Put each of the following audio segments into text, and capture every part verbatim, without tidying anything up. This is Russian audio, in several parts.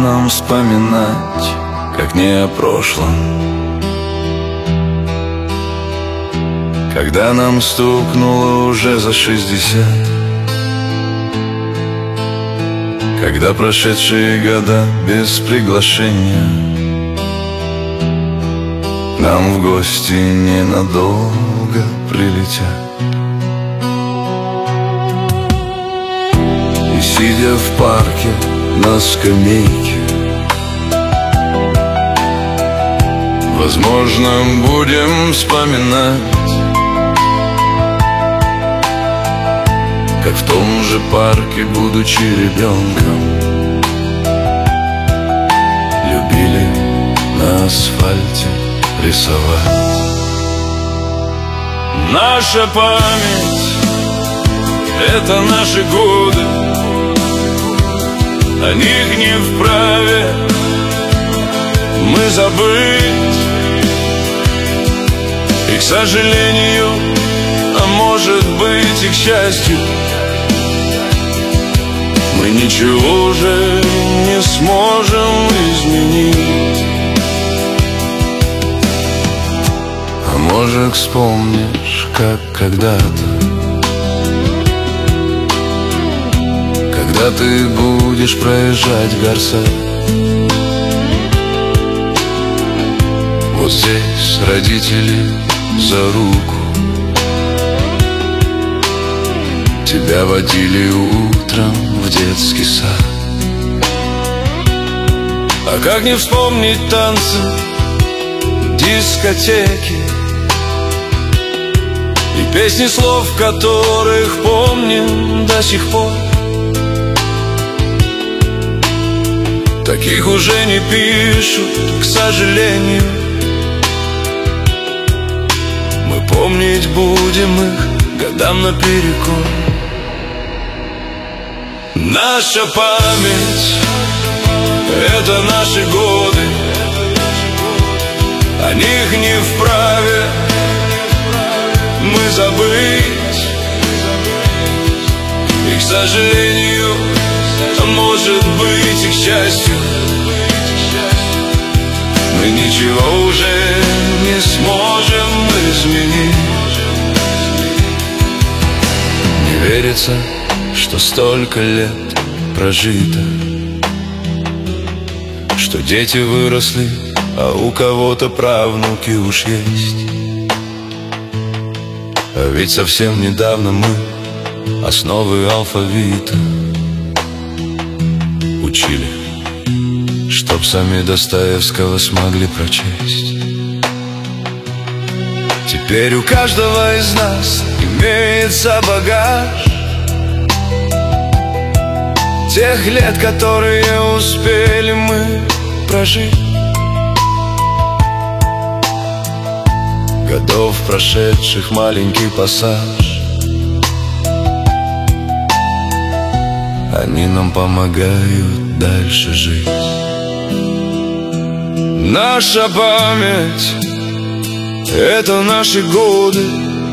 нам вспоминать, как не о прошлом? Когда нам стукнуло уже за шестьдесят, когда прошедшие года без приглашения нам в гости ненадолго прилетят. И сидя в парке на скамейке, возможно, будем вспоминать, как в том же парке, будучи ребенком, любили на асфальте рисовать. Наша память — это наши годы, о них не вправе мы забыть. И, к сожалению, а может быть и к счастью, мы ничего уже не сможем изменить. А может, вспомнишь, как когда-то, когда ты будешь проезжать Гарсет, вот здесь родители за руку тебя водили утром в детский сад. А как не вспомнить танцы, дискотеки и песни, слов которых помним до сих пор. Таких уже не пишут, к сожалению. Мы помнить будем их годам наперекор. Наша память — это наши годы, о них не вправе мы забыть. И, к сожалению, а может быть и к счастью, мы ничего уже не сможем изменить. Не верится, что столько лет прожито, что дети выросли, а у кого-то правнуки уж есть. А ведь совсем недавно мы основы алфавита учили, чтоб сами Достоевского смогли прочесть. Теперь у каждого из нас имеется багаж тех лет, которые успели мы прожить, годов прошедших маленький пассаж. Они нам помогают дальше жить. Наша память — это наши годы,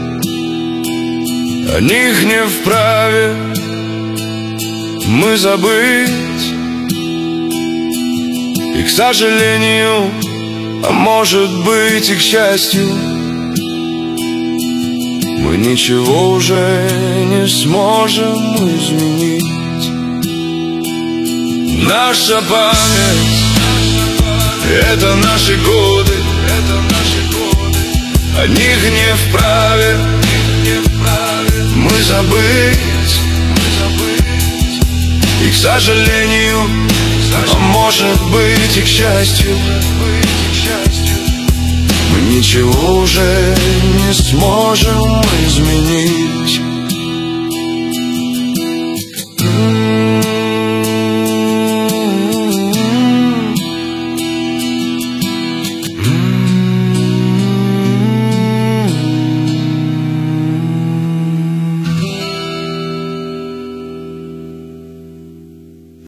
о них не вправе мы забыть. И, к сожалению, а может быть и к счастью, мы ничего уже не сможем изменить. Наша память — это наши годы, о них не вправе мы забыть. И, к сожалению, а может быть и к счастью, мы ничего уже не сможем изменить.